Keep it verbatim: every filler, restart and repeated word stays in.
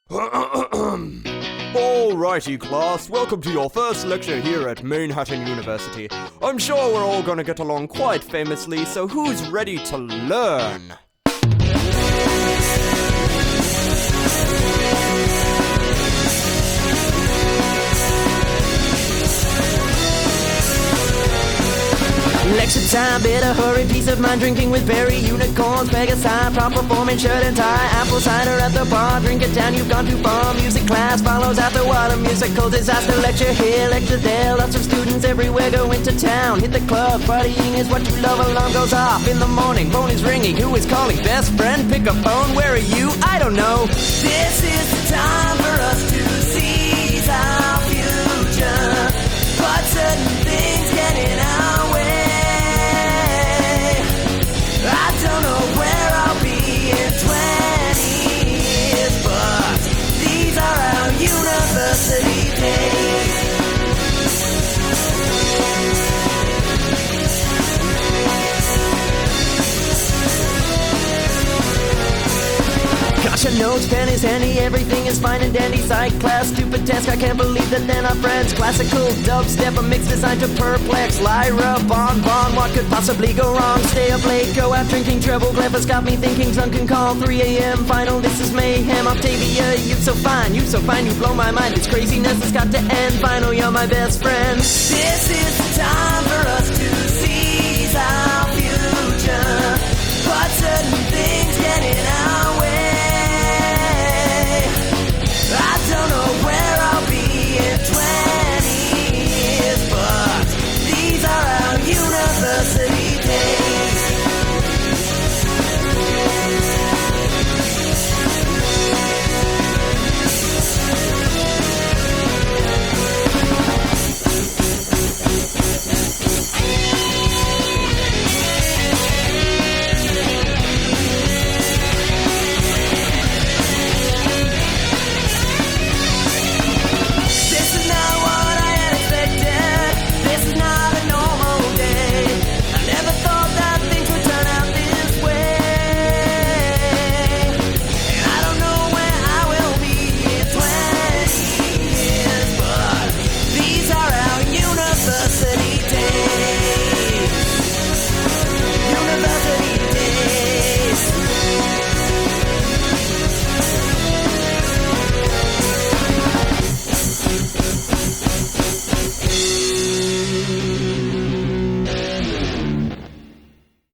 Alrighty class, welcome to your first lecture here at Manhattan University. I'm sure we're all gonna get along quite famously, so who's ready to learn? Lecture time, better hurry, peace of mind, drinking with berry, unicorns, Pegasi, prop performing, shirt and tie, apple cider at the bar, drink it down, you've gone too far, music class follows after what a musical disaster, lecture here, lecture there, lots of students everywhere go into town, hit the club, partying is what you love, alarm goes off in the morning, phone is ringing, who is calling, best friend, pick a phone, where are you, I don't know, this is the time for us to seize our future, but certain things get in our way. I don't know where I'll be in twenty years, but these are our university days. Gosh, your notes, pen is handy, everything is fine and dandy. Psych class, stupid task, I can't believe that they're not friends. Classical dubstep, a mix designed to perplex. Lyra, Bon Bon, what could possibly go wrong? Stay up late, go out drinking, treble clever's got me thinking. Drunken call, three a.m. final, this is mayhem. Octavia, you so fine, you so fine, you blow my mind. This craziness has got to end, final, you're my best friend. This is the time for us to seize our future, but certain things get in our